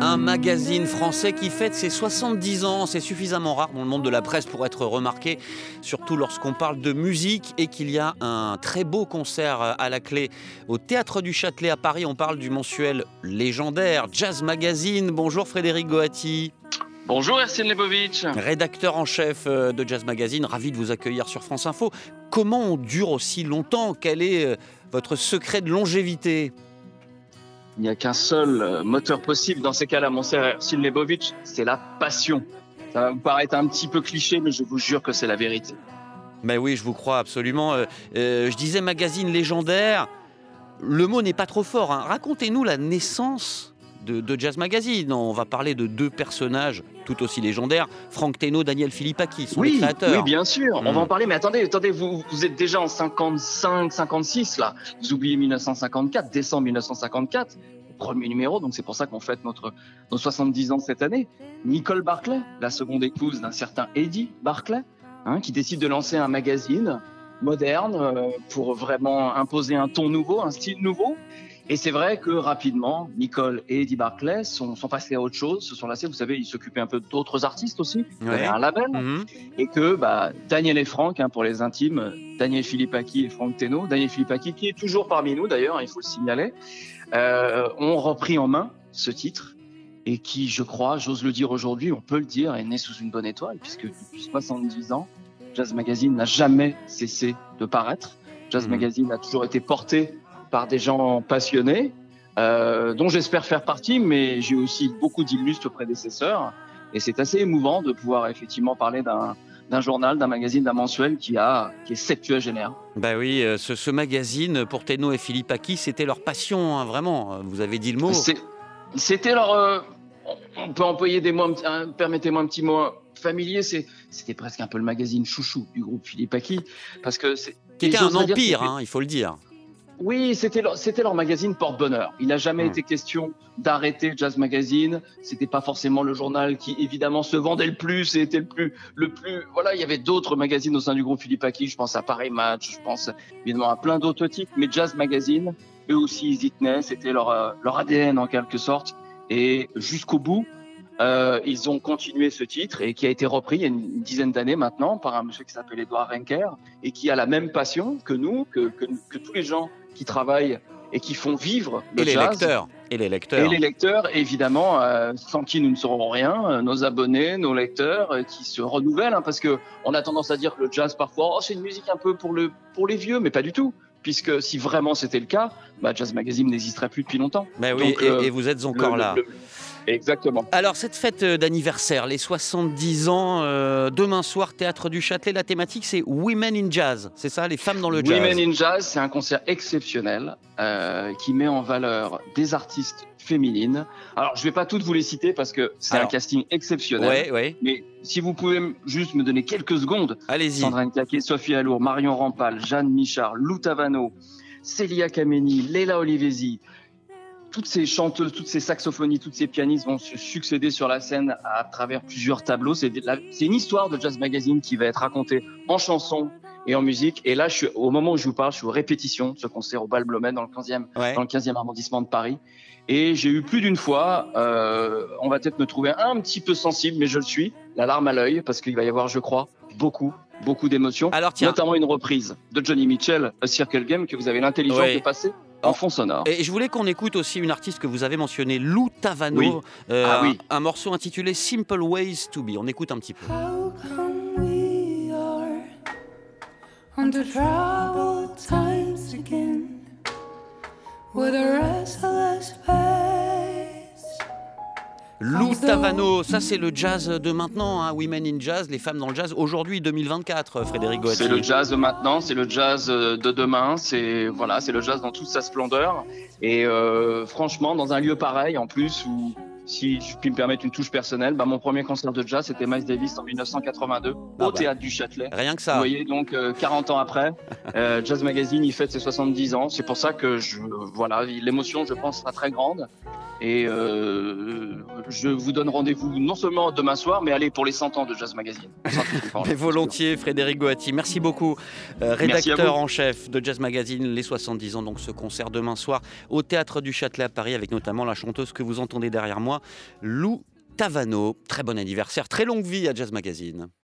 Un magazine français qui fête ses 70 ans. C'est suffisamment rare dans le monde de la presse pour être remarqué, surtout lorsqu'on parle de musique et qu'il y a un très beau concert à la clé au Théâtre du Châtelet à Paris. On parle du mensuel légendaire Jazz Magazine. Bonjour Frédéric Goati. Bonjour Ersin Lebovic. Rédacteur en chef de Jazz Magazine, ravi de vous accueillir sur France Info. Comment on dure aussi longtemps ? Quel est votre secret de longévité ? Il n'y a qu'un seul moteur possible dans ces cas-là, mon cher Ersin Lebovic, c'est la passion. Ça va vous paraître un petit peu cliché, mais je vous jure que c'est la vérité. Ben oui, je vous crois absolument. Je disais magazine légendaire, le mot n'est pas trop fort, hein. Racontez-nous la naissance de Jazz Magazine. On va parler de deux personnages tout aussi légendaires, Franck Thénault, Daniel Philippaki, sont les créateurs. Oui, bien sûr, on va en parler, mais attendez, vous êtes déjà en 55, 56 là. Vous oubliez 1954, décembre 1954, premier numéro, donc c'est pour ça qu'on fête nos 70 ans cette année. Nicole Barclay, la seconde épouse d'un certain Eddie Barclay, qui décide de lancer un magazine moderne pour vraiment imposer un ton nouveau, un style nouveau. Et c'est vrai que rapidement, Nicole et Eddie Barclay sont passés à autre chose, se sont lassés. Vous savez, ils s'occupaient un peu d'autres artistes aussi. Ils avaient un label. Et que Daniel et Franck, pour les intimes, Daniel Philippaki et Franck Thénault, Daniel Philippaki qui est toujours parmi nous d'ailleurs, il faut le signaler, ont repris en main ce titre et qui, je crois, j'ose le dire aujourd'hui, on peut le dire, est né sous une bonne étoile puisque depuis 70 ans, Jazz Magazine n'a jamais cessé de paraître. Jazz Magazine a toujours été porté par des gens passionnés, dont j'espère faire partie, mais j'ai aussi beaucoup d'illustres prédécesseurs. Et c'est assez émouvant de pouvoir effectivement parler d'un journal, d'un magazine, d'un mensuel qui est septuagénaire. Ben oui, ce magazine, pour Thénault et Philippaki, c'était leur passion, vraiment. Vous avez dit le mot. C'était leur... on peut employer des mots, permettez-moi un petit mot familier, c'était presque un peu le magazine chouchou du groupe Philippaki, parce que qui était un empire, il faut le dire. Oui, c'était leur magazine porte-bonheur. Il n'a jamais été question d'arrêter Jazz Magazine. C'était pas forcément le journal qui, évidemment, se vendait le plus et était le plus. Voilà, il y avait d'autres magazines au sein du groupe Philippaki. Je pense à Paris Match, je pense évidemment à plein d'autres titres. Mais Jazz Magazine, eux aussi, ils y tenaient. C'était leur ADN en quelque sorte. Et jusqu'au bout, ils ont continué ce titre et qui a été repris il y a une dizaine d'années maintenant par un monsieur qui s'appelle Édouard Renker et qui a la même passion que nous, que tous les gens qui travaillent et qui font vivre le jazz. Et les lecteurs, évidemment, sans qui nous ne serons rien, nos abonnés, nos lecteurs, qui se renouvellent, parce que on a tendance à dire que le jazz, parfois, c'est une musique un peu pour les vieux, mais pas du tout. Puisque si vraiment c'était le cas, Jazz Magazine n'existerait plus depuis longtemps. Ben oui, donc, et vous êtes encore là. Exactement. Alors, cette fête d'anniversaire, les 70 ans, demain soir, Théâtre du Châtelet, la thématique, c'est Women in Jazz. C'est ça, les femmes dans le jazz. Women in Jazz, c'est un concert exceptionnel qui met en valeur des artistes féminines. Alors, je ne vais pas toutes vous les citer parce que c'est un casting exceptionnel. Ouais. Mais si vous pouvez juste me donner quelques secondes. Allez-y. Sandrine Claquet, Sophie Allour, Marion Rampal, Jeanne Michard, Lou Tavano, Célia Kameni, Leila Olivesi. Toutes ces chanteuses, toutes ces saxophonistes, toutes ces pianistes vont se succéder sur la scène à travers plusieurs tableaux. C'est une histoire de Jazz Magazine qui va être racontée en chansons et en musique. Et là, au moment où je vous parle, je suis aux répétitions de ce concert au Bal Blomet dans le 15e arrondissement de Paris. Et j'ai eu plus d'une fois, on va peut-être me trouver un petit peu sensible, mais je le suis, la larme à l'œil, parce qu'il va y avoir, je crois, beaucoup d'émotions. Alors, notamment une reprise de Johnny Mitchell, A Circle Game, que vous avez l'intelligence de passer en fond sonore. Et je voulais qu'on écoute aussi une artiste que vous avez mentionnée, Lou Tavano, un morceau intitulé Simple Ways to Be. On écoute un petit peu. How come we are on the troubled times again with a restless pace? Lou Tavano, ça c'est le jazz de maintenant, Women in Jazz, les femmes dans le jazz, aujourd'hui 2024, Frédéric Goati. C'est le jazz de maintenant, c'est le jazz de demain, c'est le jazz dans toute sa splendeur. Et franchement, dans un lieu pareil, en plus, où, si je puis me permettre une touche personnelle, mon premier concert de jazz, c'était Miles Davis en 1982, au Théâtre du Châtelet. Rien que ça. Vous voyez, donc 40 ans après, Jazz Magazine, il fête ses 70 ans. C'est pour ça que l'émotion, je pense, sera très grande. Et je vous donne rendez-vous non seulement demain soir, mais allez pour les 100 ans de Jazz Magazine. Mais volontiers, Frédéric Goati. Merci beaucoup. Rédacteur en chef de Jazz Magazine, les 70 ans. Donc ce concert demain soir au Théâtre du Châtelet à Paris, avec notamment la chanteuse que vous entendez derrière moi, Lou Tavano. Très bon anniversaire, très longue vie à Jazz Magazine.